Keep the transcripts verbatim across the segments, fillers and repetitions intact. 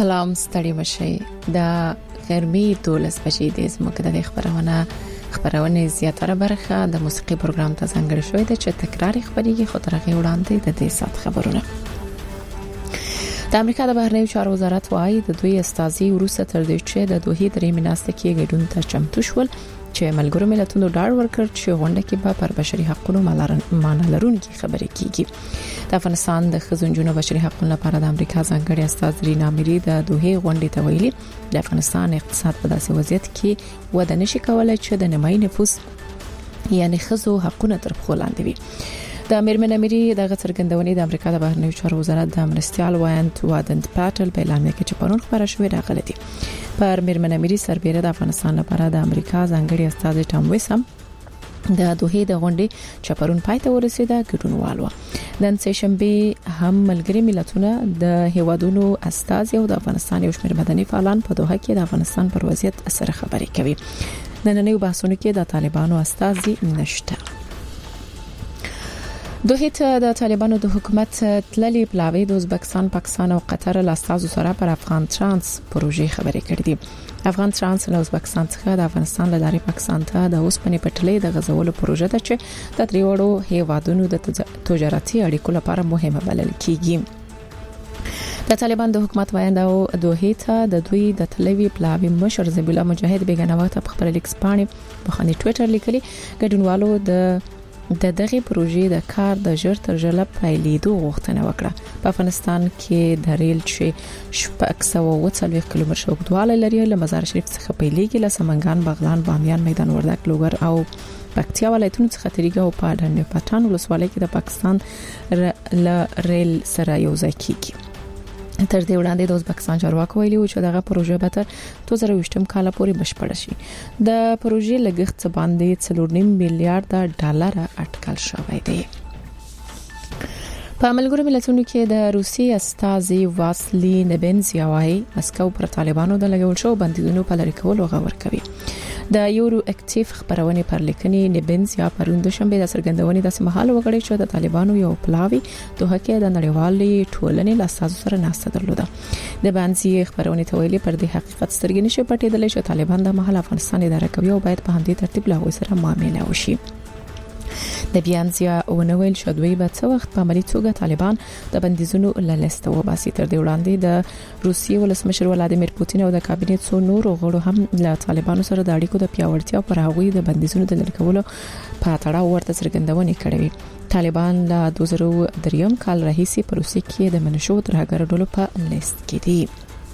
سلام ستړي مشي د غرمې دولس بجې د زموږ د خبرونه خبرونه زیاتره برخه د موسیقي پروګرام ته څنګه شوې ده چې تکرار خبريږي خو ترغه وړاندې د دې سات خبرونه د امریکا د بهرنیو چارو وزارت وايي د دوی استازي وروسته تر دې چې د دوه درې مناسته کې ګډون ته چمتو شول چې ملګرو ملتونو ډاډ ورکړ چې غونډه کې به پر بشري حقوقو معنی لرونکي خبرې کیږي. د افغانستان د خزونجونو بشري حقوقو لپاره د امریکا ځانګړي استاذ رینا میری د دوه غونډې ته ویلي د افغانستان اقتصاد په داسې وضعیت کې وده نشي کولای چې د نیمایي نفوس یعنی خزو حقوقونه تر پخو لاندې وي. د میرمن اميري د غڅرګندونې د امریکا د بهرنیو چارو وزارت د مرستيال وایانت وادنت پاتل په اعلان کې چې پرون خبره شوې راغلي پر میرمن اميري سربېره د افغانستان لپاره د امریکا ځانګړي استاذ ټام ویسم د دوه د غونډې چې پرون پای ته ورسېده ګډونوالو نن سه شنبه هم ملګري ملتونه د هیوادونو استاذ او د افغانستان یو شمېر مدني فعالان په دوحه کې د افغانستان پر وضعیت سره خبرې کوي. نن نو بحثونه کې د طالبانو استاذ نشته. دوه ته د طالبانو د حکومت تللي پلاوی د ازبکستان، پاکستان او قطر له استازو سره پر افغان ترانس پروژې خبرې کړې دي. افغان ترانس له ازبکستان څخه د افغانستان له لارې پاکستان ته د اوسپنې پټلۍ د غزولو پروژه ده چې د دریوړو هیوادونو د تجارتي اړیکو لپاره مهمه بلل کیږي. د طالبان د حکومت وایند او دوه ته د دوی د تلوي پلاوی مشر ذبیح الله مجاهد بیگانه وخت په خبر لیکس پاڼې په خاني ټوئیټر لیکلي ګډونوالو د د دغه پروژې د کار د ژر تر ژره پیلېدو غوښتنه وکړه. په افغانستان کې د ریل چې شپږ سوه اووه څلوېښت کیلومتره اوږدوالی لري له مزار شریف څخه پیلېږي له سمنګان، بغلان، بامیان، میدان وردګ، لوګر او پکتیا ولایتونو څخه تریګه او پاډن پټان ولسوالۍ کې د پاکستان ل ریل سره یو ځای کیږي. تر دې وړاندې د ازبکستان چارواکو ویلي و چې دغه پروژه به تر دوه زره ویشتم کال پورې بشپړ شي. د پروژې لګښت باندې څلور نیم میلیارډ ډالر اټکل شوی دی. په ملګرو ملتونو کې د روسي استازي واسلی نبنزیا وايي مسکو پر طالبانو د لګول شو بندیزونو په لری کولو غور کوي. د یورو اکټیف خبرونه پر لیکنې نبنزیا پرون د شنبه د سرګندونې د سمحال وګړي چې د طالبانو یو پلاوی دوه کې د نړیوالې ټولنې له اساسو سره ناسته درلوده. د بانسي خبرونه ته ویلي پر دې حقیقت سترګې نشي پټېدل چې طالبان د محل افغانستان اداره کوي او باید په همدې ترتیب له هغوی سره معامله وشي. د بیانزیا ونویل شدوی به څو وخت په عملي توګه طالبان د بندیزونو له لیست وباسي. تر دې وړاندې د روسیې ولسمشر ولادیمیر پوتین او د کابینې څو نور غړو هم له طالبانو سره د اړیکو د پیاوړتیا پر هغوی د بندیزونو د لری کولو په تړاو ورته څرګندونې کړې. طالبان له دوه زره درې کال راهیسې په روسیې کې د منشو ترهګر ډلو په لیست کې دي.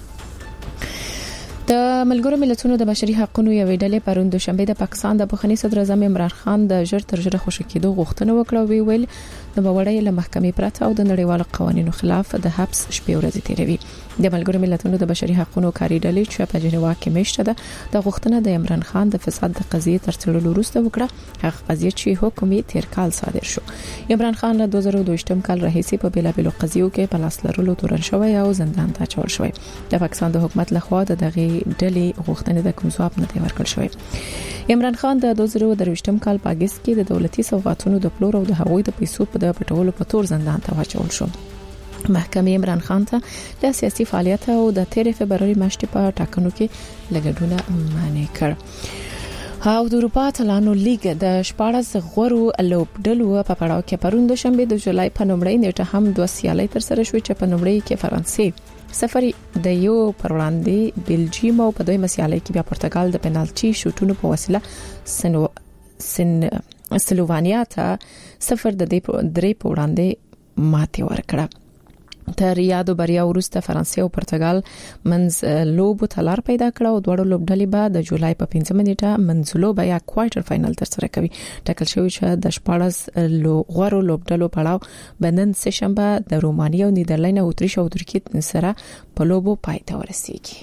د ملګرو ملتونو د بشري حقوقو یو ډلې پرون د شنبه د پاکستان د بخښنې صدر اعظم عمران خان د ژر تر ژره خوشی کېدو غوښتنه وکړه. وی ویل د بوړې له محکمې پرته او د نړیوالو قوانینو خلاف د حبس شپې ورځې تیروي. د ملګرو ملتونو د بشري حقوقو کاری ډلې چې په جنیوا کې میشته ده د غوښتنه د عمران خان د فساد د قضیې تر څېړلو وروسته وکړه. هغه قضیه چې حکومي تیر کال صادر شو. عمران خان له دوه زره دوه کال راهیسې په بیلابیلو قضیو کې په لاس لرلو تورن شوی او زندان ته اچول شوی. د پاکستان د حکومت لخوا د دغه ډلې غوښتنه د کوم ځواب نه دی ورکړل شوی. عمران خان د دوه زره درویشتم کال په اگست کې د دولتي سوغاتونو د پلور او د هغوی د پیسو په پټولو په تور زندان ته واچول شو. محکمې عمران خان ته د سیاسي فعالیت او د تیر فبرवरी میاشتې په ټاکنو کې لګډونه معنی کړ. او د اروپا اتلانو لیګ د شپاړس غورو لوبډلو په پړاو کې پرون د شنبه د جولای په نومړۍ نیټه هم دوه سیالۍ تر سره شوې چې په نومړۍ کې فرانسې سفر د یو پر وړاندې بلجیم او په دوی مسیالۍ کې بیا پرتګال د پنالټي شوټونو په وسیله سنو سن سلووانیا ته سفر د درې په وړاندې ماتې ورکړه. تر یادو بریا وروسته فرانسې او پرتګال منځ لوب تلار پیدا کړ او دوه لوبډلې به د جولای په پنځمه نیټه منځلو به یا کوارټر فائنل تر سره کوي. ټاکل شوی چې د شپاړس غورو لوبډلو پړاو بنن سه شنبه د رومانیا او نیدرلند او اتریش او ترکیه سره په لوبو پای ته ورسیږي.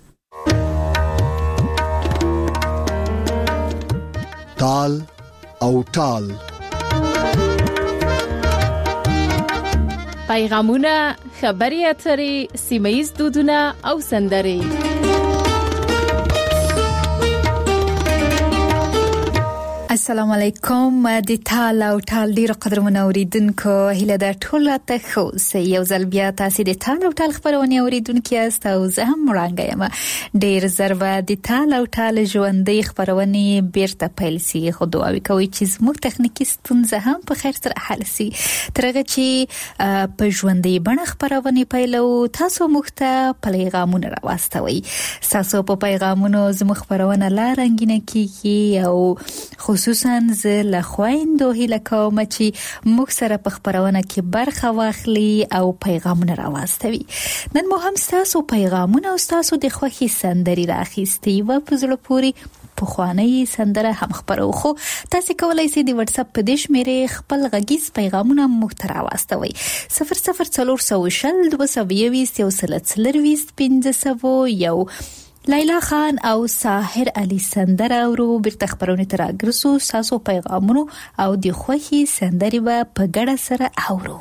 تال او ټال پیغامونه، خبري اترې، سیمایي دودونه او سندرې. السلام علیکم د تال او تال ډیر قدرمن اوریدونکو هله د ټوله ته خو سې یو ځل بیا تاسو د تال او تال خبرونه اوریدونکو یاست او زه هم وړاندې یم ډیر زربه د تال او تال ژوندۍ خبرونه بیرته پیل سي خو دعاوي کوي چې زموږ تخنیکی ستونزه هم په خیر سره حل سي ترغه چې په ژوندۍ بڼه خبرونه پیلو تاسو مخته پیغامونه راوستوي تاسو په پیغامونو زموږ خبرونه لا رنگینه کیږي او خصوصا زه له خويندو هله کوم چې موږ سره په خبرونه کې برخه واخلي او پیغامونه راوستوي نن مو هم تاسو پیغامونه او تاسو د خوخي سندري راخيستي و په زړه پوری په خواني سندره هم خبرو خو تاسو کولای شئ د واتس اپ په دیش مېره خپل غږیز پیغامونه موږ ته راوستوي صفر صفر څلور سو شل دوه سو یوویشت یو سل څلرويشت پنځه سو یو لیلا خان او ساحر علی سندره ورو بیرته خبرونه تر اګرسو ساسو پیغامونو او د خوخي سندري و په ګډه سره اورو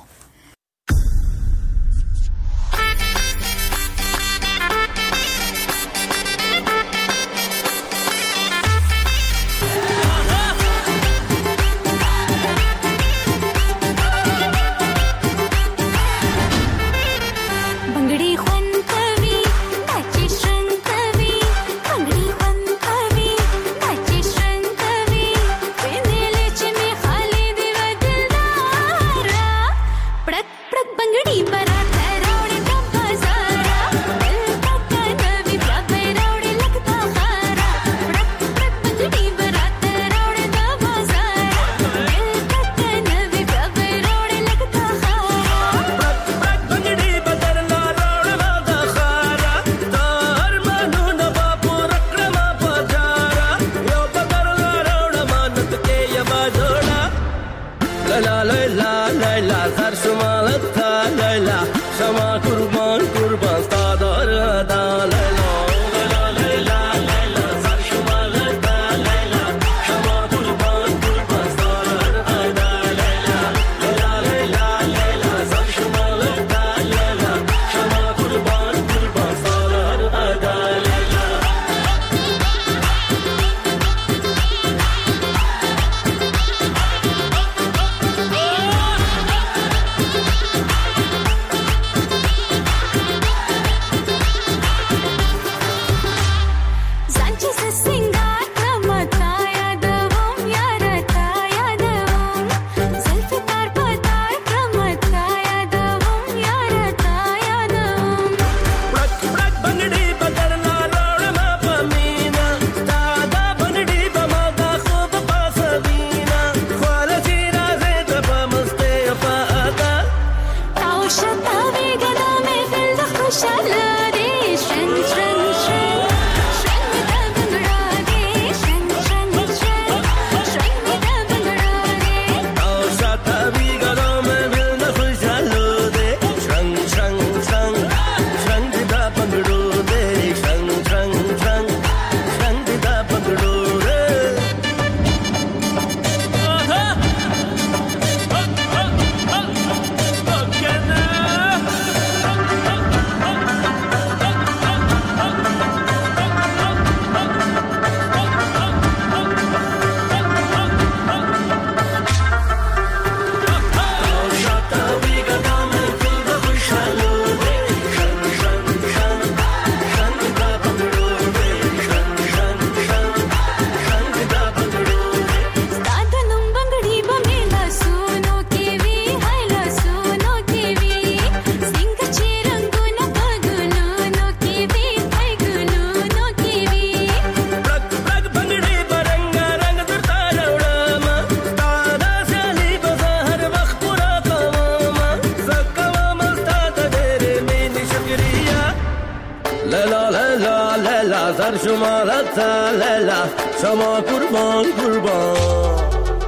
سر شما لطا لیلا شما قربان قربان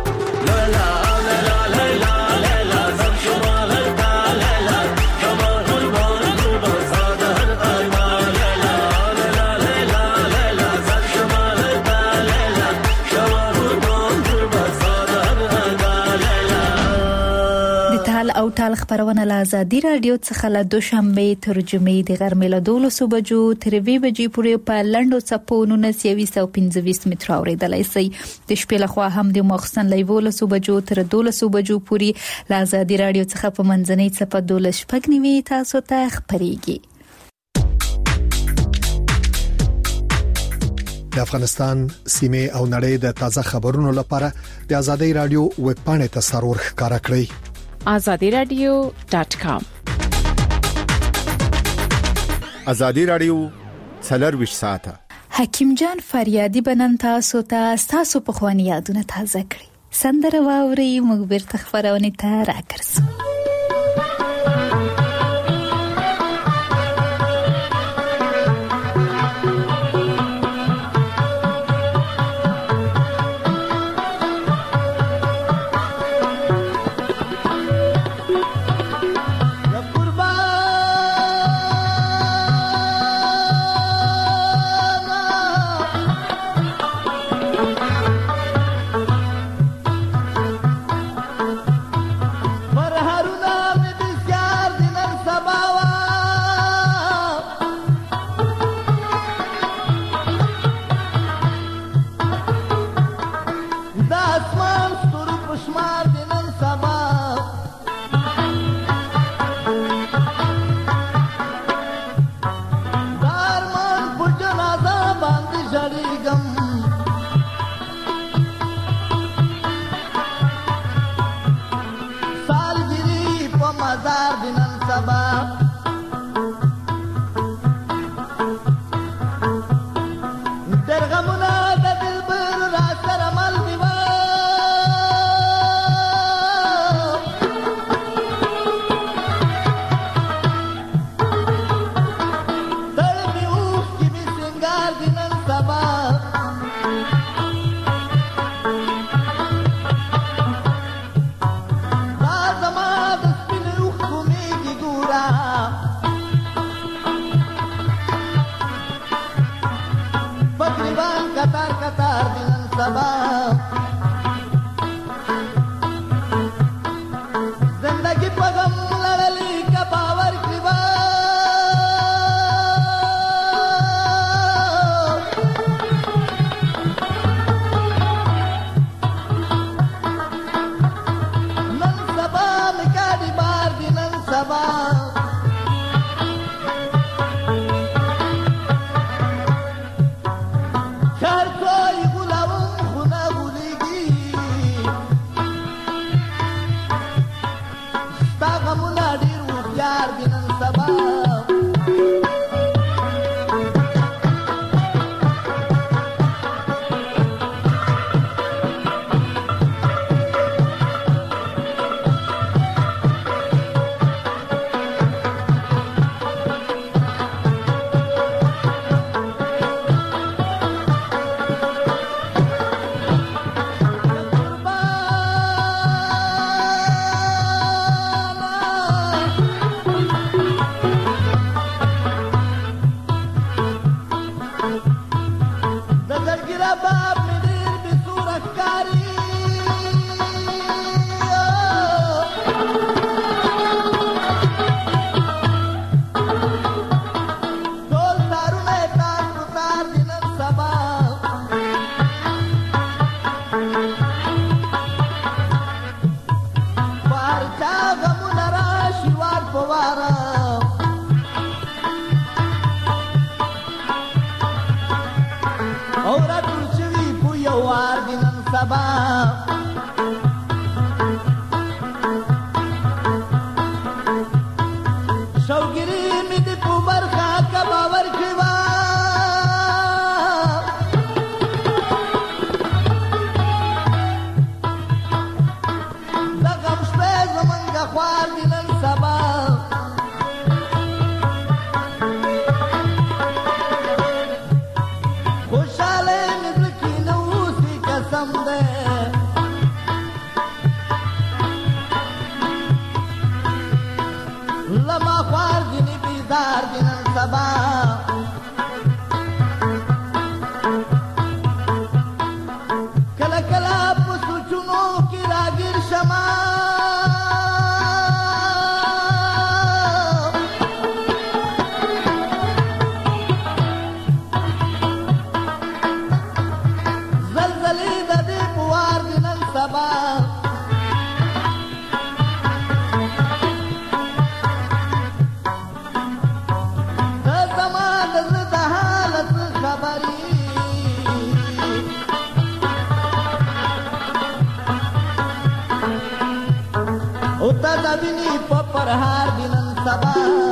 لیلا لیلا لیلا لیلا سر شما لطا لیلا شما قربان قربان سادر آیما لیلا لیلا لیلا لیلا سر شما لطا لیلا شما قربان قربان سادر آیما لیلا د تال او او ټال خبرونه له آزادي رادیو څخه له دوشنبه تر جمعې د غرمې له دولسو بجو تر وی بجې پورې په لنډو څپو نولس سو پنځه متر اوریدلای شئ. د شپې له خوا هم د مخسن له دولسو بجو تر دولسو بجو پورې له آزادي رادیو څخه په منځنۍ څپه دولس شپږ نیمې تاسو ته خبرېږي. د افغانستان سیمه او نړۍ د تازه خبرونو لپاره د آزادي رادیو ویب پاڼې ته سرور ښکارا کړئ azadi radio dot com. آزادي رادیو څلور ساعته. حکیم جان فریادي بنن تاسو ته تاسو په خواني یادونه تازه کړی. سندره واوري موږ بیرته خبرونه ته راګرځو. خوشاله مې زکه نو سي قسم ده ښځه ویني په پرهار دي نن سبا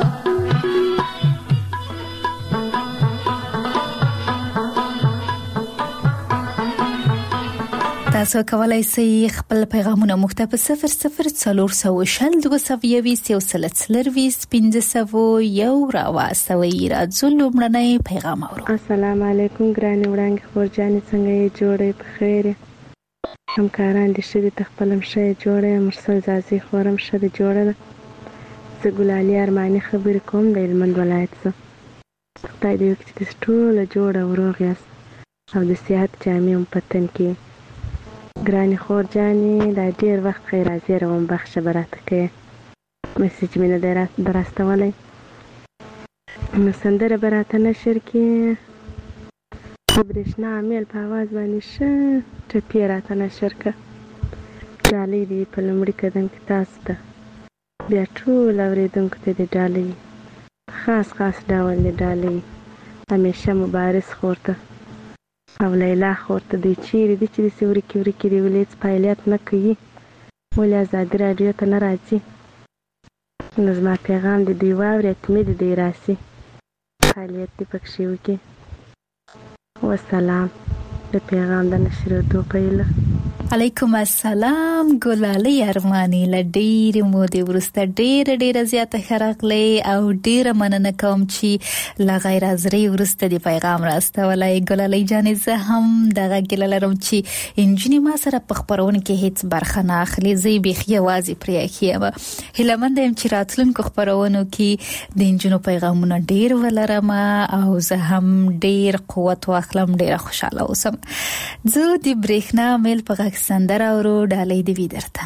تاسو کولای شئ خپل پیغامونه موږ ته په صفر صفر څلور سوه شل دوه سوه یویشت یو سل څلرویشت پنځه سوه یو راواستوئ. راځو لومړنی پیغام اورو. السلام علیکم ګرانې وړانګې خورجانې، څنګه یې جوړې په خیر همکاران دې ښه دي؟ ته خپله م ښه یې جوړه یم. مرسل ځاځي خورم ښه دې جوړه ده. زه ګلالي ارماني خبرې کوم د هلمند ولایت څخه. خدای دې وکړي چې تاسو ټوله جوړه او روغ یاست او د صحت جامې هم په تن کې. ګرانې خورجانې دا ډېر وخت خیر حاضره وم، بخښه به راته کوې، مسیج مې نه دی در استولی. نو سندره به راته نشر کړې، د برېښنا میل په اواز باندې ښه ټپې راته نشر کړه. ډالۍ دې په لومړي قدم کې تاسو ته، بیا ټول اورېدونکو ته دې ډالۍ خاص خاص ډول دې ډالۍ همیشه مبارز خور ته او لیلا خور ته. دوی چیرې دي چې داسې ورکې ورکې دي، ولې هېڅ فعالیت نه کوي، ولې ازادي راډیو ته نه راځي؟ نو زما پیغام دې دوی واوري، حتمي دې دوی راسي، فعالیت دې پکښې وکړي. وسلام. د پیغام د نشرېدو په هیله. علیکم السلام ګلالي ارماني، له ډېرې مودې وروسته ډېره ډېره زیاته ښه راغلی او ډېره مننه کوم چې له غیر حاضرۍ وروسته دې پیغام راستولی. ګلالي جانې زه هم دغه ګیله لرم چې نجونې ما سره په خپرونه کې هېڅ برخه نه اخلي، زه یې بیخي یوازې پرې ایښې یم. هیله منده یم چې راتلونکو خپرونو کې د نجونو پیغامونه ډېر ولرم او زه هم ډېر قوت واخلم، ډېره خوشحاله اوسم. زه د برېښنا میل په غږ سندره اورو، ډالۍ دې وي درته.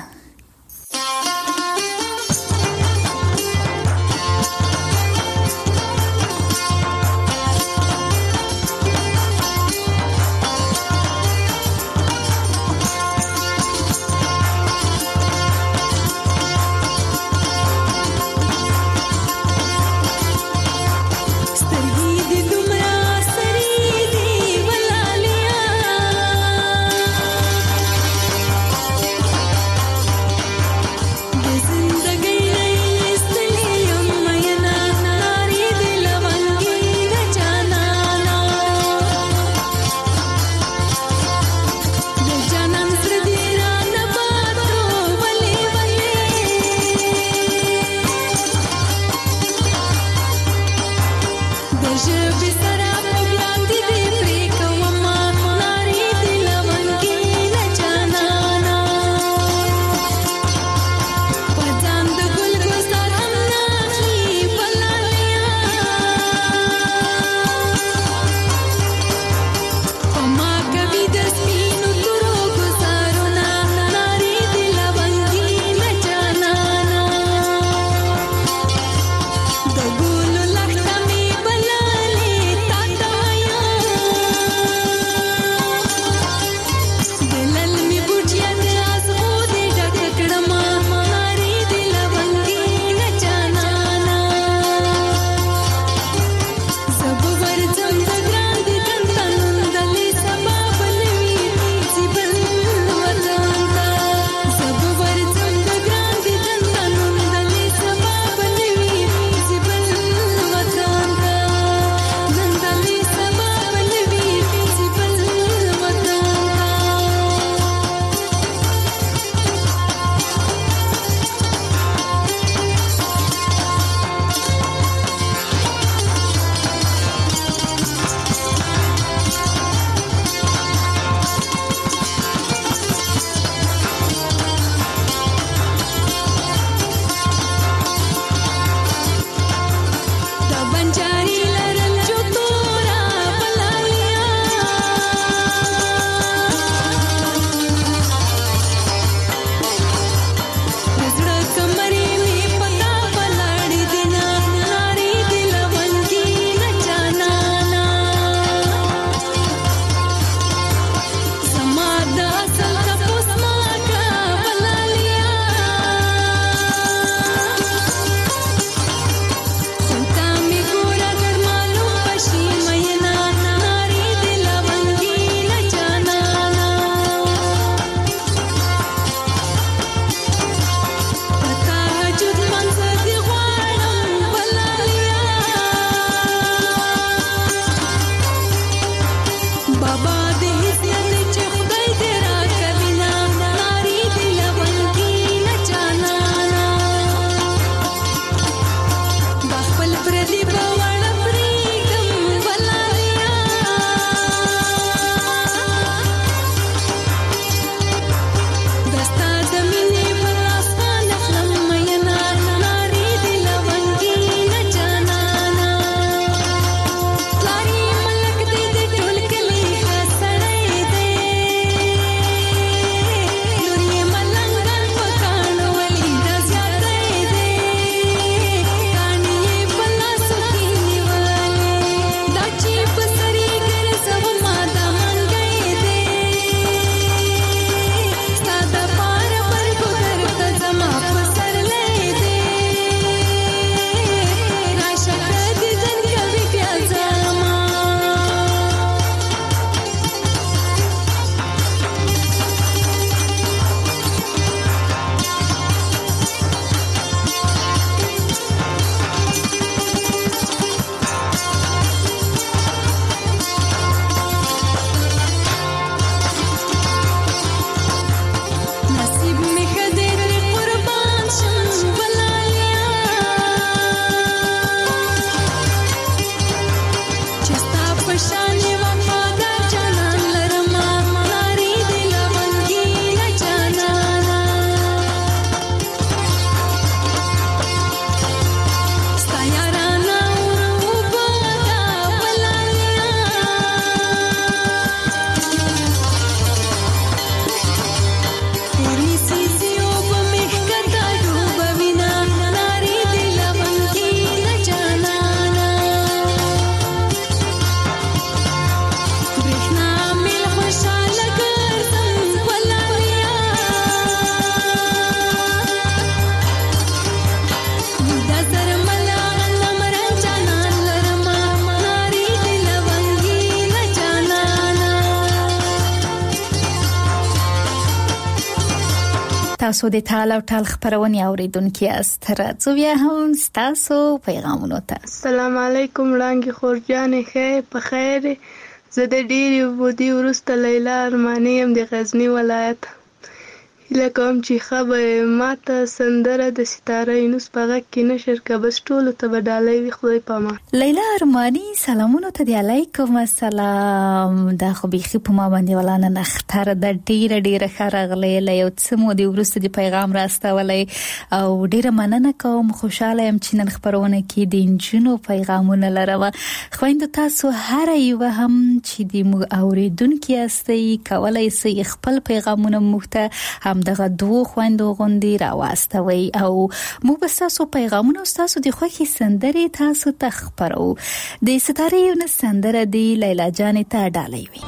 تاسو د ټال او ټال خبرونه اوریدونکو یاست. راځو بیا هم تاسو پیغامونه ته. السلام علیکم وړاندې خورجانې خیر په خیر. زه د ډېرې مودې وروسته لیلا ارماني یم د غزني ولایت. هیله کوم چې ښه به ماته سندره د ستاره یونس په غږ کې نشر که بس ټولو ته به ډالۍ وي. خدای په امان. لیلا ارماني سلامونه ته دی. علیکم السلام. دا خو بیخي په ما باندې ولانه نختره د ډیره ډیره ښه راغلی. له یو څه مودې وروسته د پیغام راستولی او ډیره مننه کوم. خوشحاله یم چې نن خپرونه کې د نجونو پیغامونه لرم. خویندو تاسو هر یوه هم چې د موږ اوریدونکي یاستئ کولی سئ خپل پیغامونه موږ ته هم دغه دوه خويندو غوندي راوستوي او مو به تاسو پیغامونه تاسو د خوخي سندري تاسو ته خبرو. د ستاره یونس سندره دی لیلا جان ته ډالۍ وي.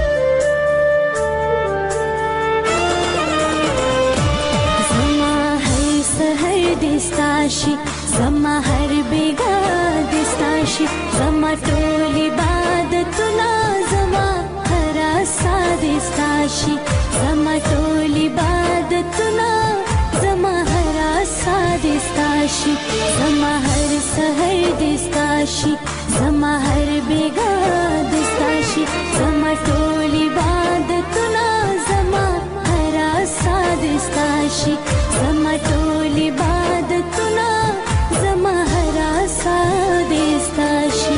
زما هر سحر دستاشي زما هر بیگا دستاشي زما ټول عبادتونه زما هر سادستاشي زما ټول عبادتونه زما هر سادستاشي زما هر سحر دستاشي زما هر بیگا دستاشي زما ټول عبادتونه زما هر سادستاشي زما ټول عبادتونه زما هر سادستاشي.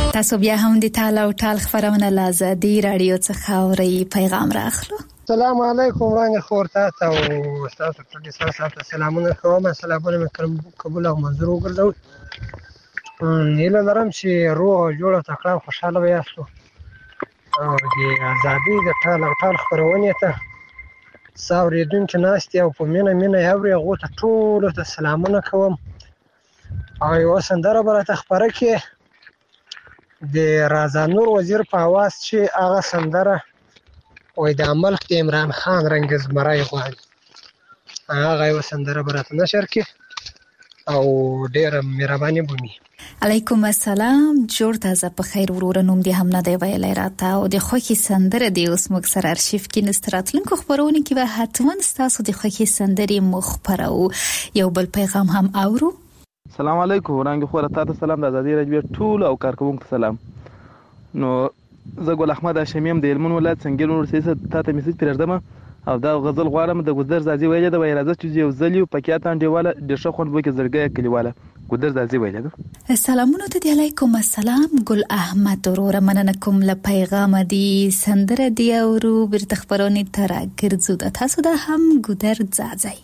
تاسو بیا هم د تعالی او ټال خبرونه لازادي رادیو څخه اوري پیغام راخلو. السلام علیکم وړاندې خورته ته او تاسو ته د سلام سلامونه کوم. السلام علیکم قبول او منظور وګرځو. نیله لرم چې روح جوړه تکړه خوشاله ویاستو او د ازادي د ټال او ټال خبرونه ته ساوریدونکو ناستي او په مینه مینه یوري غوته ټول ته سلامونه کوم. او یو سندره برته خبره کې د رازا نور وزیر په आवाज چې هغه سندره وای د عمل د عمران خان رنگز مرای غواړي هغه یو سندره برته نشر کې او ډیر مهرباني بومي. علیکم السلام. جوړ تازه په خیر ورور نوم دی هم نه دی ویلای راته او د خوخي سندره دی اوس موږ سره ارشیف کې نستراتلونکو خبرونه کې به حتما تاسو د خوخي سندري مخبرو یو بل پیغام هم اورو. السلام علیکم ورنګ خوره تاسو سلام د ازادي رادیو ټول او کارکونکو سلام. نو زه ګل احمد هاشمیم د هلمند ولایت څنګه ورسېسه تاسو میسج پرېږدم او دا غزل غواړم د ګذر زازي ویلې د وایرازه چې یو ځلیو پکیاتان دیواله د شخون بو کې زړګي کلیواله ګذر زازي ویلې. سلامونه ته علیکم السلام ګل احمد ورور مننه کوم له پیغام دی سندره دی او بر تخبرونی تر ګرځو د تاسو د هم ګذر زازي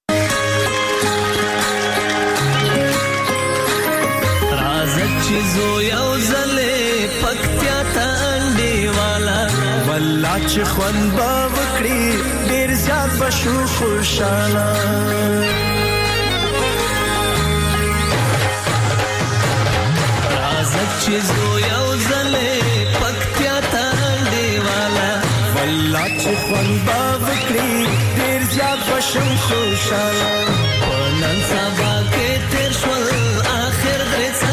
چیزو یو زله پکتیا تانډي والا والله چې خوان با وکړي ډیر زیات بشو خوشاله راز چیزو یو زله پکتیا تانډي والا والله چې خوان با وکړي ډیر زیات بشو خوشاله نن سبا کې تیر شول اخر درڅ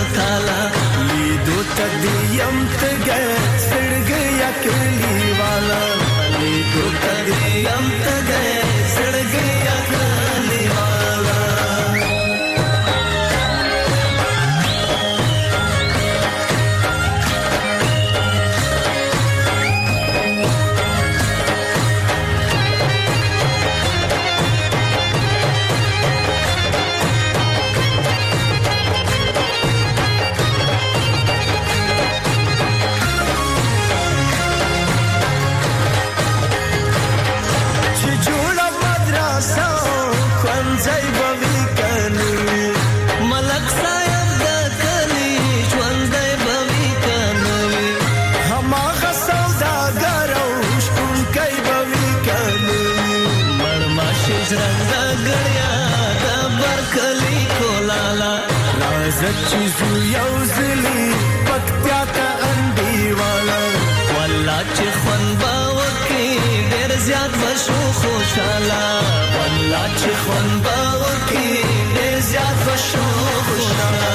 لیدو تدیم تگه سڑگیا کلی والا لیدو تدیم تگه سڑگیا کلی والا چیزو یو زلی پکتیا تا انډي والا والله چې خوان با وکي ډېر زیات بشو خوشاله والله چې خوان با وکي ډېر زیات بشو خوشاله.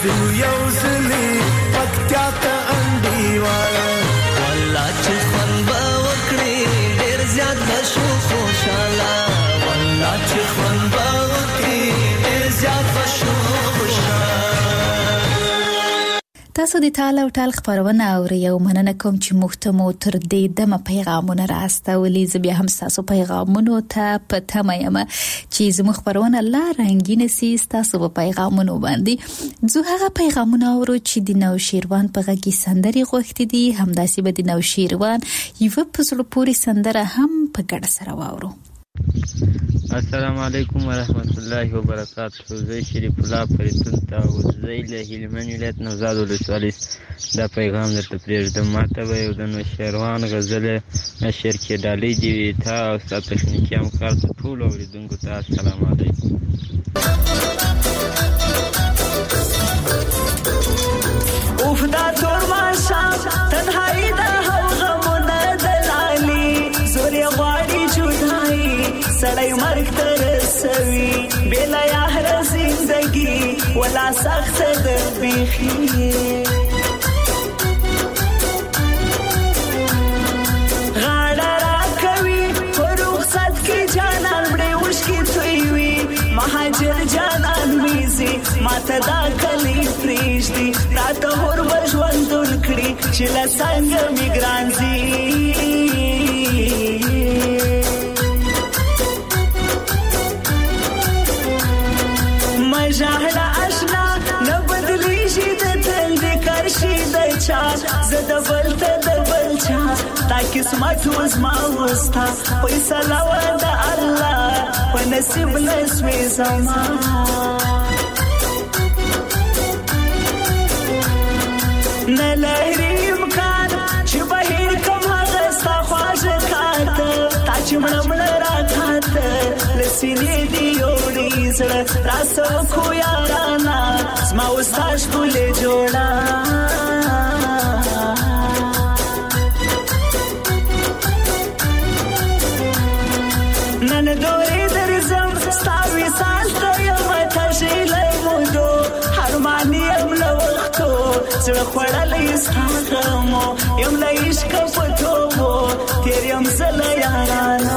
زو یو زلی پکتیا ته انډیواله والله چې خوند به وکړي ډېر زیات به شو خوشاله والله چې خوند به وکړي ډېر زیات به شو خوشاله. تاسو د ټال او ټال خبرونه اورئ او مننه کوم چې موږ ته مو تر دې دمه پیغامونه راستولي. زه بیا هم تاسو پیغامونو ته په تمه یم چې زموږ خبرونه لا رنګینه سي. تاسو په پیغامونو باندې زه هغه پیغامونه اورو چې د نوشیروان په غږی سندري غوښتي دي، همداسې به د نوشیروان یو په زړه پورې سندره هم په ګډه سره واورو. السلام علیکم ورحمت الله وبرکاته. زه شریف الله فریدون ته وزې له هلمند ولایت نوزاد ولسوالۍ دا پیغام درته پرېږدم. ماته به یو د نوشیروان غزل نشر کې ډالۍ دی وي تا او ستا تخنیکي همکار ته ټولو اورېدونکو ته السلام علیکم. اوف دا تور ماشام تنهایی دا هم غمونه دلالی زوری غواړي جدائی سړی مرګ ته رسوي بېله یاره زندګي ولا سخته ده بیخي غاړه راکوي په رخصت کې جانان وړې اوښکې تویوي مهاجر جانان ویزي ماته دا کلی پرېږدي راته هور به ژوندون کړي چې له څنګه مې ګران ځي مژاړه اشنا نه بدلیږي د تل د کرشي د چا زه د بل ته د بل چا تا قسمت وزما وستا فیصله و د الله په نصیب لسوي زما نه لري امکان چې بهیر کوم هغه ستا خواږه کاته تا چې مړه مړه راکاته لسینې دي یوړې زړه راسه خو یارانا زما وستا ښکلې جوړه نن دورې درځم ستا وصال ته یم تږې له مودو حرمان یم له وختو زړه خوړلی ستا غمو یم له عشقه په توبو تېر یم زه له یارانو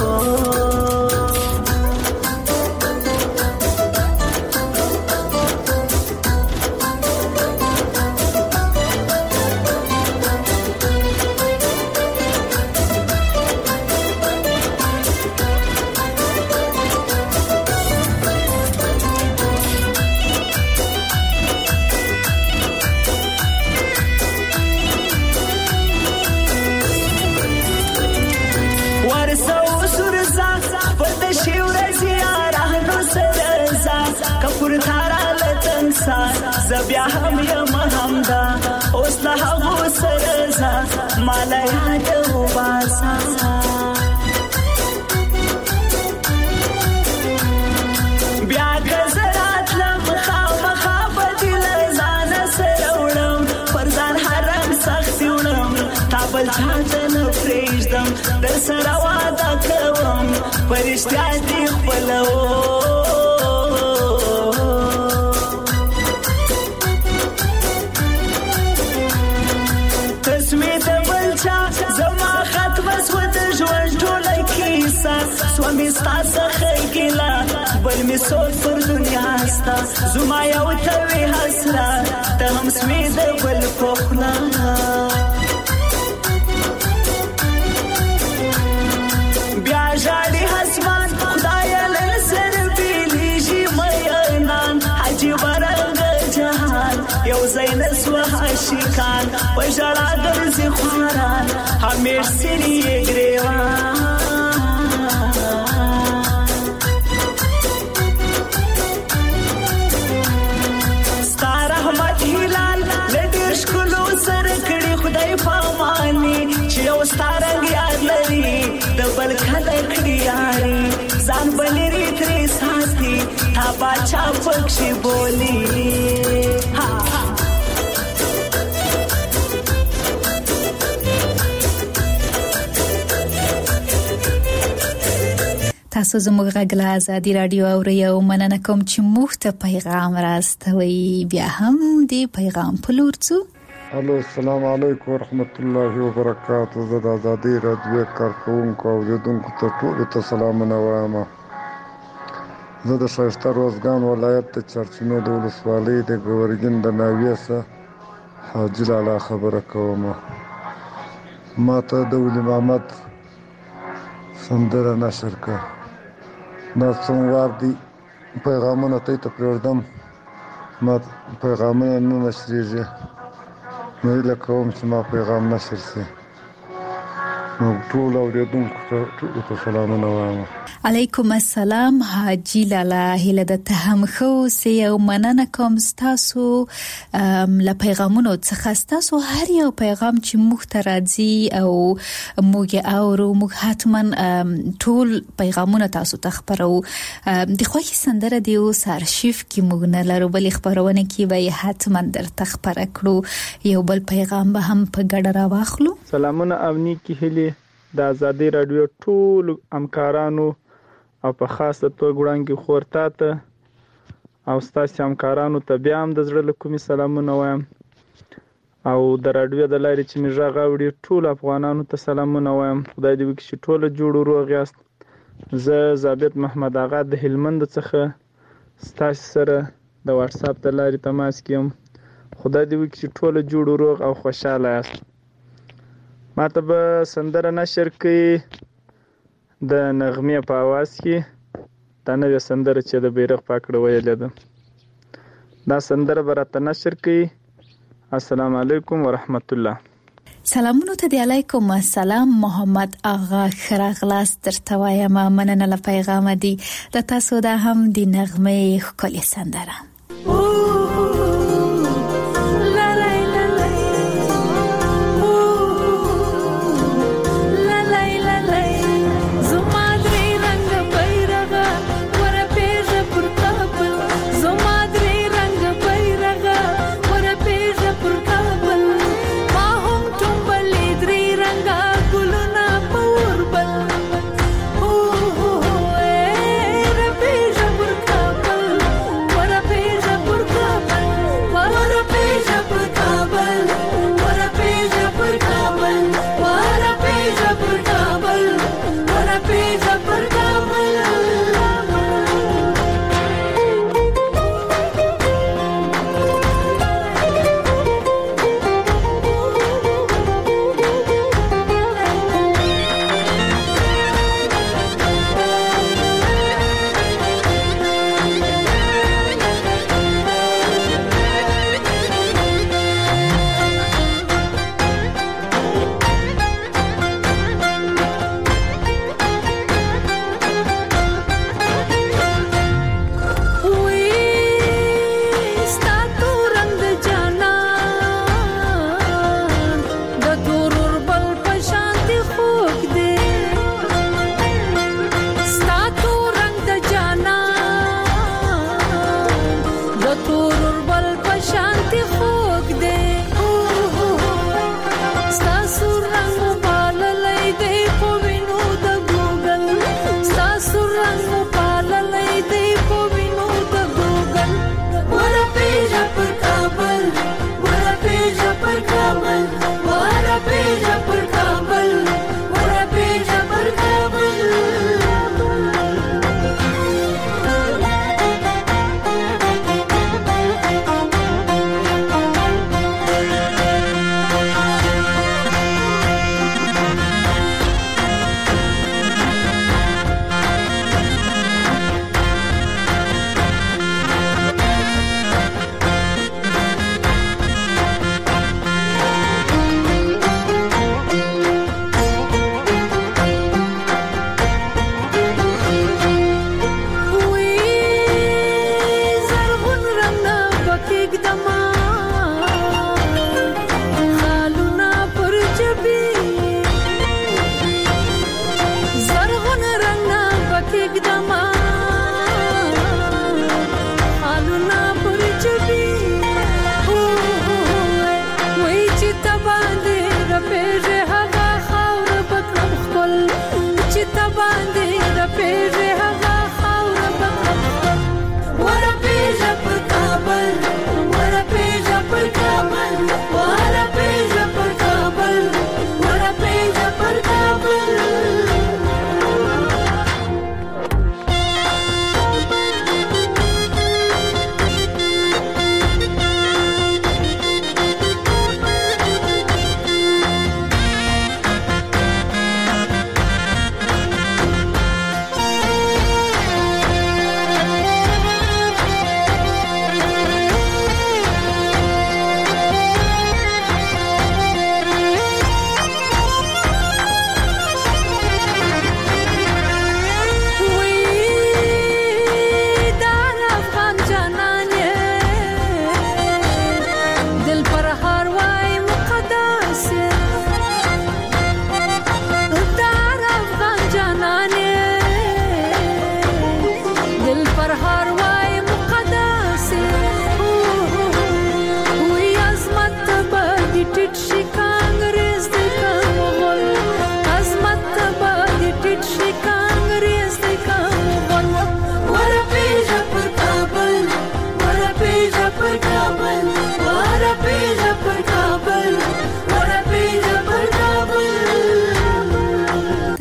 زبیا هم یم همدا اوس له هغو سره ځه ماله یاد وباسه بیا که زه راتلم خامخا به دې له ځانه سره وړم پر ځان حرم سختي وړم تا بل چا ته نه پرېږدم در سره واده کوم په رښتیا دې خپلوم سوامي ستا څخه ګیله بل مې سوچ پر دنیا ستا زما یو ته وې حسرت ته هم سوې د بل په خوله بیا ژاړي اسمان خدایه له سره بېلېږي مینان عجیبه رنګه جهان یو ځای نه سوه عاشقان په ژړا ګرځي خواران همیش سري یې ګرېوان ستارنګ یاد لري د بل کله کړي یاري ځان بلري ترې ساتي تا باچا پکشي بولی ها تاسو زموږ غږ له ازادي رادیو اورئ او مننه کوم چې موږ ته پیغام راستوي. بیا هم دی پیغام په لور ځو. الو السلام علیکم ورحمت الله وبرکاته. زه د ازادي رادیو کارکونکو او اوریدونکو ته ټول ته سلامونه وایم. زه د شایسته روزګان ولایت د چرچینو د ولسوالۍ د ګورګین د ناویه څخه حاجي لالا خبره کوم. ما ته د ولي محمد سندره نشر کړه. دا څومره دي پیغامونه ته ته پرېږدم، ما پیغامونه نه نشریږي. نو هیله کوم چې ما پیغام نشر شي. نو ټول اوریدونکو ته ټول ته سلامونه وایم. علیکم السلام حاجی لالا، هیله د ته هم خو سي او مننه کوم تاسو له پیغامونو څخه. تاسو هر یو پیغام چې موږ ته راځي او موږ اورو، موږ حتما ټول پیغامونه تاسو ته خبرو. د خوښي سندره دی او سارشیف کې موږ نه لرو، بلې خبرونه کې به حتما درته خبره کړو. یو بل پیغام به هم په ګډه راواخلو. سلامونه او نیکی هیله د ازادي رادیو ټول همکارانو او په خاصه توګه وړاندې خورتا ته او ستاسو همکارانو ته بیا هم د زړه له کومې سلامونه وایم. او د رادیو د لارې چې موږ غږ اوري ټول افغانانو ته سلامونه وایم. خدای دې وکړي چې ټول جوړ روغ یاست. زه ثابت محمد آغا د هلمند څخه ستاسو سره د واتس اپ د لارې تماس کوم. خدای دې وکړي چې ټول جوړ روغ او خوشاله یاست. ما ته به سندره نشر کړي د نغمې په आवाज کې. دا نوې سندره چې د بیرغ پاکړه ویلې ده، دا سندره به راته نشر کړي. السلام علیکم ورحمت الله. سلامونو ته دی. علیکم السلام محمد آغا خراغلاس درته وایم. مننه له پیغام دی د تاسو. دا هم د نغمې ښکلې سندره. What a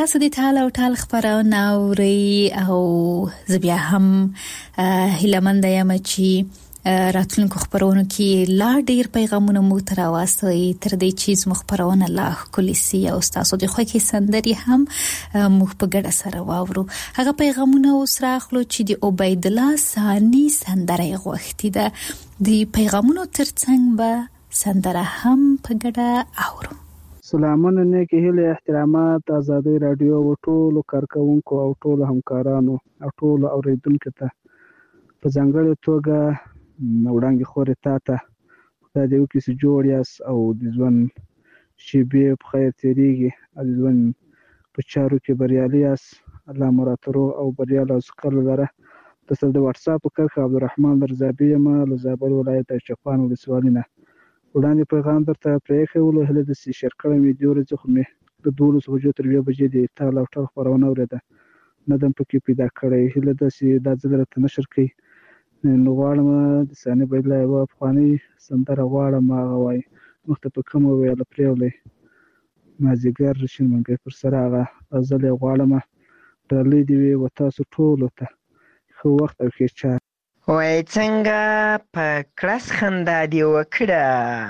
تاسو د ټال او ټال خبرونه اوري او زبیا هم هیلمند یم چې راتلونکو خبرونو کې لا ډیر پیغامونه مو تر واسي تر دې چې زموږ خبرونه لا کلیسي او تاسو د خو کې سندري هم مخ په ګډه سره واورو. هغه پیغامونه اوس راخلو چې د عبید الله ثانی سندره غوښتي ده. د پیغامونو ترڅنګ به سندره هم په ګډه اورو. سلامونه نیکی هیله احترامات آزادی رادیو او ټولو کارکونکو او ټولو همکارانو او ټولو اوریدونکو ته په ځانګړې توګه وړاندې خورې تا ته خدای دې وکړي چې جوړ یاست او د ژوند شېبې په خیر تېرېږي او د ژوند په چارو کې بریالي یاست. الله مو راته روغ او بریالی او سوکاله لره. درسره د واتساپ په کرښه عبدالرحمن رضابي یم له زابل ولایت چپان ولسوالۍ نه. وړاندې پیغام درته پرېښولو هیله ده چې شیر کړی مې دې ورځې خو مې د دولسو بجو تر یوې بجې د ټال او ټال خپرونه اورېده نه ده پکې پیدا کړی. هیله ده چې دا ځل راته نشر کوي. نو غواړم د ثاني عبیدالله یوه پخوانۍ سندره غواړم هغه وایي مخته په کومه ویله پرېولی مازدیګر شین منګی پر سر هغه غزل یې غواړم. ډالۍ دې وي و تاسو ټولو ته ښه وخت او ښې چارې. وای څنګه په کړس خندا دې وکړه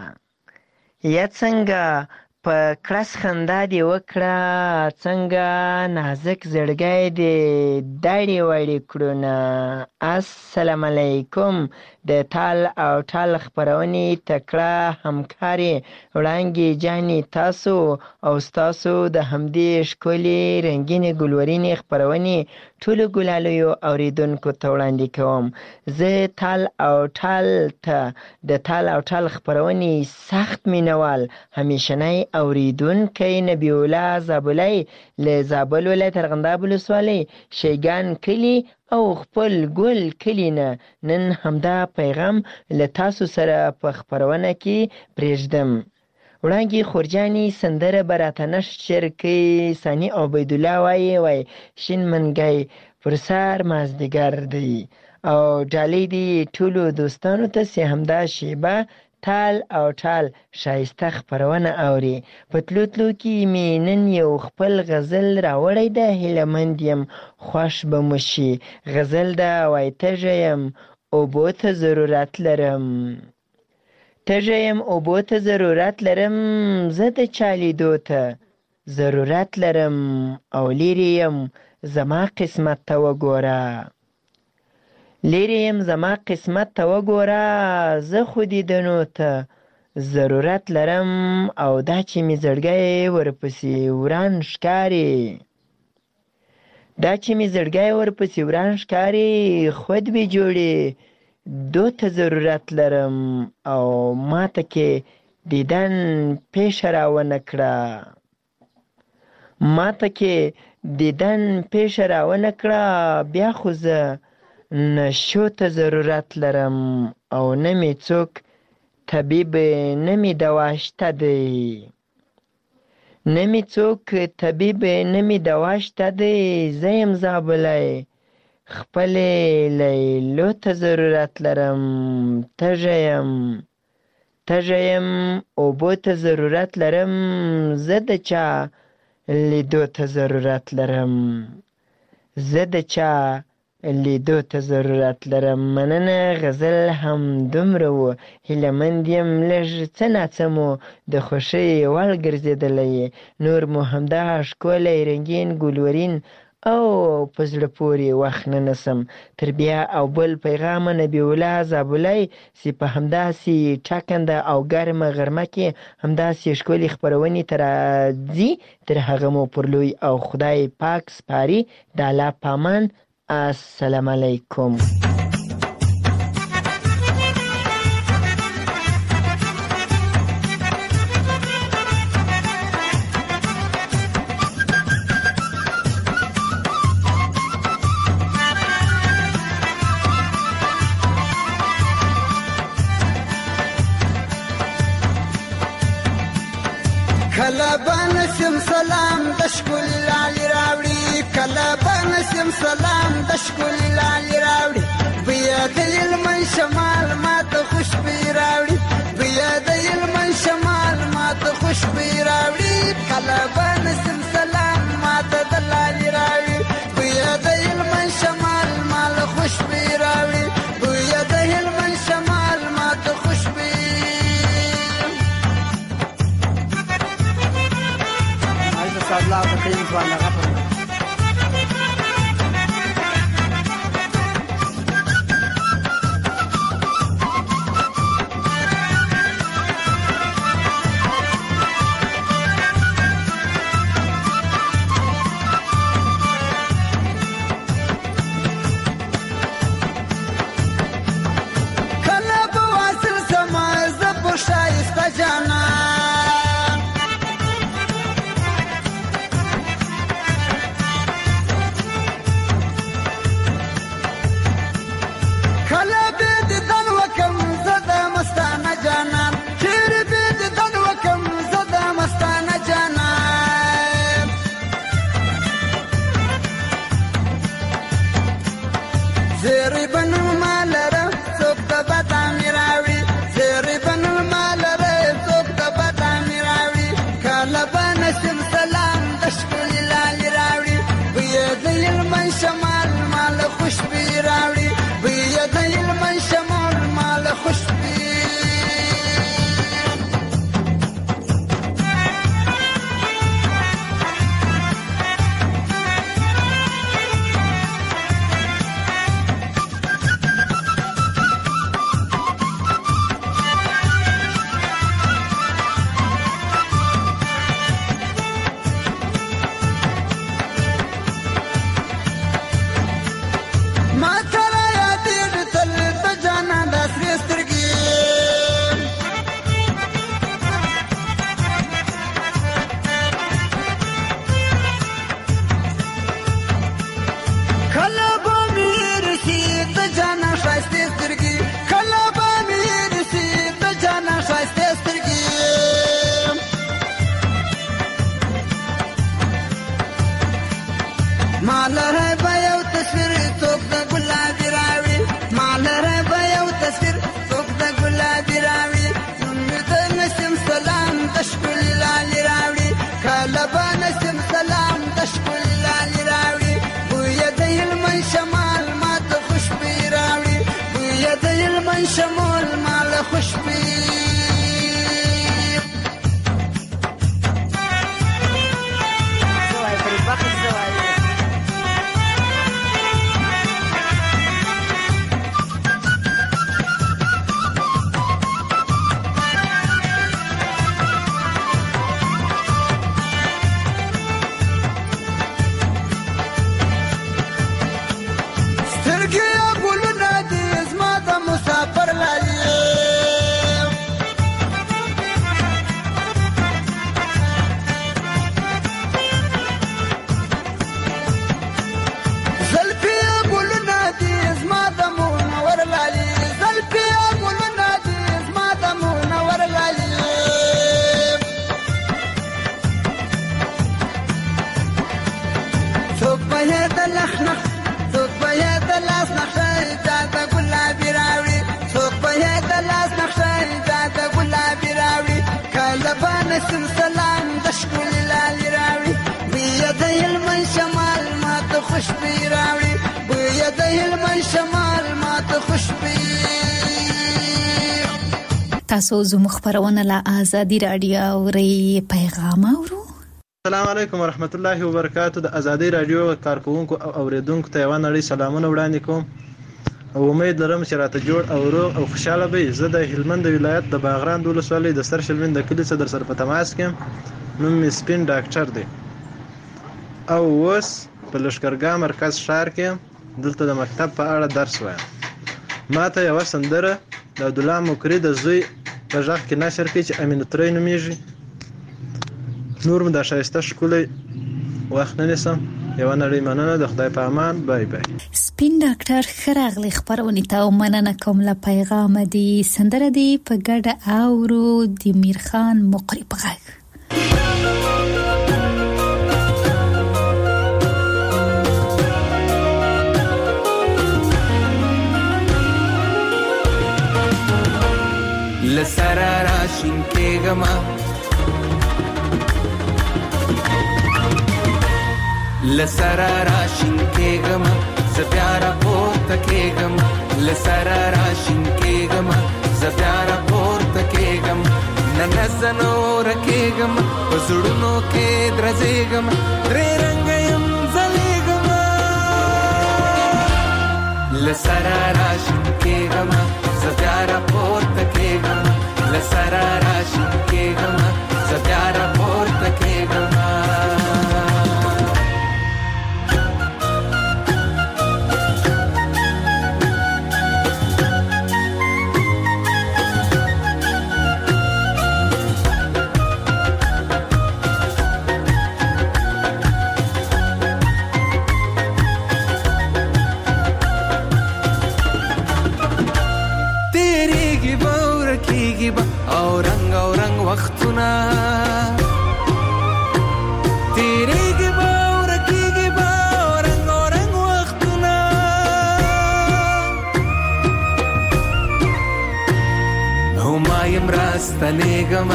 یا څنګه په کړس خندا دې وکړه څنګه نازک زړګی دې داړې واړې کړونه. السلام علیکم د ټال او ټال خپرونې تکړه همکارې وړانګې جانې تاسو او ستاسو د همدې ښکلې رنګینې ګلورینې خپرونې ټولو ګلالیو اوریدونکو ته وړاندې کوم. زه ټال او ټال ته د ټال او ټال خپرونې سخت مینوال همیشنی اوریدونکی نبی الله زابلی له زابل ولایت ارغنداب ولسوالۍ شیګان کلي او خپل ګل کلي نه نن همدا پیغام له تاسو سره په خپرونه کې پرېږدم. وړانګې خورجانې سندره به راته نشر کوي. ثاني عبیدالله وایي وای شین منګی پر سر مازدیګر دی او ډالۍ دي ټولو دوستانو ته چې همدا شیبه ټال او ټال ښایسته خپرونه اوري. په تلو تلو کې مې نن یو خپل غزل راوړی ده. هیلهمند یم خوښ به مو شي. غزل ده وای تږی یم اوبو ته ضرورت لرم تږی یم اوبو ته ضرورت لرم زه د چا لیدو ته ضرورت لرم او لیرې یم زما قسمت ته وګوره لیرې یم زما قسمت ته وګوره زه خو دیدنو ته ضرورت لرم او دا چې مې زړګی ورپسې وران ښکاري دا چې مې زړګی ورپسې وران ښکاري خود به جوړې دو ته ضرورت لرم او ماته کې دیدن پیشه راونه کړه ماته کې دیدن پیشه راونه کړه بیا خو زه نشو ته ضرورت لرم او نه مې څوک طبیب نه مې دوا شته دی نه مې څوک طبیب نه مې دوا شته دی زه یم زابلی خپلې لیلو ته ضرورت لرم تږی یم تږی یم اوبو ته ضرورت لرم زه د چا لیدو ته ضرورت لرم زه د چا لیدو ته ضرورت لرم. مننه غزل هم دومره و هیلهمند یم لږ څه ناڅه مو د خوښۍ وړ ګرځېدلی نور مو همدغه ښکلی رنګین ګلورین او په زړه پورې وخت نه نسم تر بیا او بل پیغام نبی الله زابلی چې په همداسې ټاکنده او ګرمه غرمه کې همداسې ښکلې خپرونې ته راځي تر هغه مو پر لوی او خدای پاک سپاري د الله په امان. السلام علیکم. کله بنسم سلام د ښکلي لالي راوړي کله بنسم سلام د ښکلي لالي راوړي بیا د علمن شمال ماته خوشبويي راوړي بیا د علمن شمال ماته خوشبويي راوړي کله بنسم سلام ماته استاد الله د کلیم سوال لغه تاسو زموږ خبرونه له آزادي رادیو اوري پیغام اورو. السلام علیکم ورحمت الله وبرکاتہ. د آزادي رادیو کارکونکو او اوریدونکو ته یو نړۍ سلامونه وړاندې کوم او امید لرم چې راته جوړ او روغ او خوشاله به. زه د هلمند ولایت د باغران ولسوالۍ د سر شلمین د کلی څخه در سره په تماس کې. نوم مې سپین ډاکټر دی او اوس په لښکرګاه مرکز ښار کې دلته د مکتب په اړه درس وایم. ما ته یو سندره د عبدالله مکری د زوی په ژغ کې نشر کړي چې امین ترې نومیږي. نور مې د ښایسته ښکلی وخت نه نیسم. یوه نړۍ مننه. د خدای په امان. بای بای. سپین ډاکټر ښه راغلی خپرونې ته او مننه کوم له پیغامه دی. سندره دی په ګډه اورو د میرخان مقری په غږ. لسرا راشین کېږم لسرا راشین کېږم زه بیا راپورته کېږم لسرا راشین کېږم زه بیا راپورته کېږم نه نه زه نوره کېږم پزړونو کې درځېږم درې رنګ يم ځلېږم لسره راشین کېږم زه بیا راپورته کېږم لسره راشین کېږم زه بیا راپورته کېږم او رنگ او رنگ وختونه تیریږي به او رکیږي به او رنگ او رنگ وختونه هما یم راستنېږمه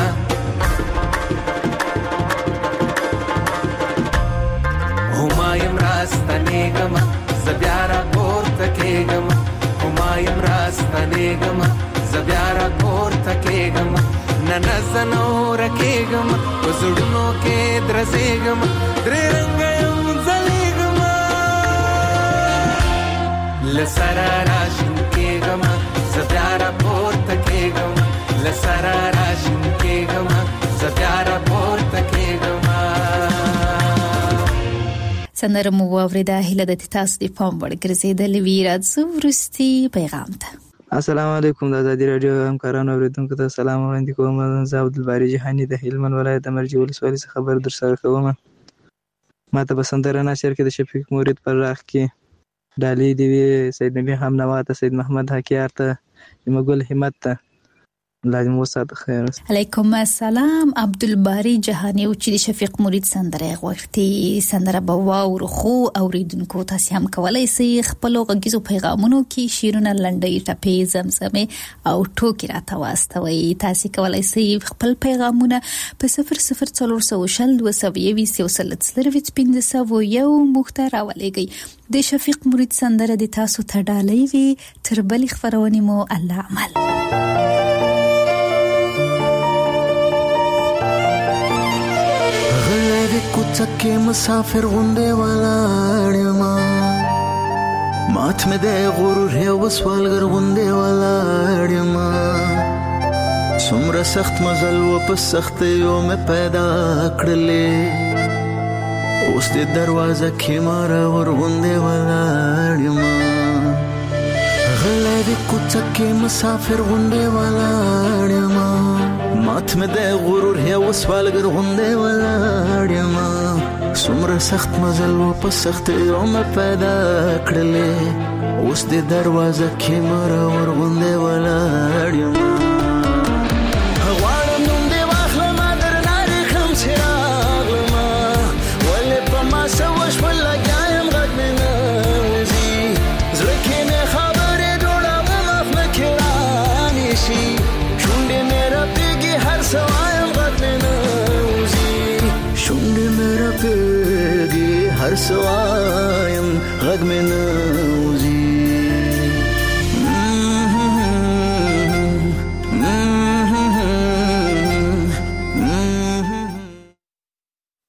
هما یم راستنېږمه زه بیا راپورته کېږم هما یم راستنېږمه زه بیا راپورته کېږم نه نه زه نوره کېږم په زړونو کې درځېږم درې رنګه یم ځلېږم له سره راشین کېږم زه بیا راپورته کېږم له سره راشین کېږم زه بیا راپورته کېږم سندره مو واورېده. هیله ده چې تاسو د پام وړ ګرځېدلې وي. راځو وروستي پیغام ته. السلام علیکم. د ازادي راډیو همکارانو اوریدونکو ته سلام وړاندې کوم. زه عبدالباري جهاني د هلمند ولایت د مرجې ولسوالۍ څخه خبر در سره کوم. ما ته په سندره نشر کې د شفیق مرید پر راغ کې ډالۍ دی وی سید نبی همنوا ته سید محمد حکیار ته مګل همت ته لازم وسات خیر. علیکم السلام. عبدالباري جهاني او چې شفیق مرید سندره غوښتي سندره به واورو خو اوریدونکو تاسو هم کولای شئ خپل غږیزو پیغامونو کې شیرونه لنډۍ ټپې زمزمه او ټوکی راته واستوي. تاسو کولای شئ خپل پیغامونه په صفر صفر څلور سوه شل دوه سوه یویشت یو سل څلرویشت پنځه سوه یو مخته راولېږئ. د شفیق مرید سندره د تاسو ته ډالۍ وي. تر بلې خبرونې مو الله عمل. کوڅه مسافر غونډه ولاړما مات مې د غرور یو سوالګر غونډه ولاړما څومره سخت مزل و په سخت یو مې پیدا کړلې اوس د دروازه کې مار ور غونډه ولاړما غلې د کوڅه مسافر غونډه ولاړما مات مې د غرور یو سوالګر غونډه ولاړما څومره سخت مزل و په سخت یو مې پیدا کړلې اوس د دروازه کې مار ور غونډه ولاړما غواړم نوم دې واخلم درنه رخم څراغما ولې په ما سوش ولګایم غږ مې نه وځي زړه کې مې خبرې جوړوم مخ مې کې رانیشي شونډې مې رپېږي هر څه وایم غږ مې نه وځي شونډې مې رپېږي هر څه وایم غږ مې نه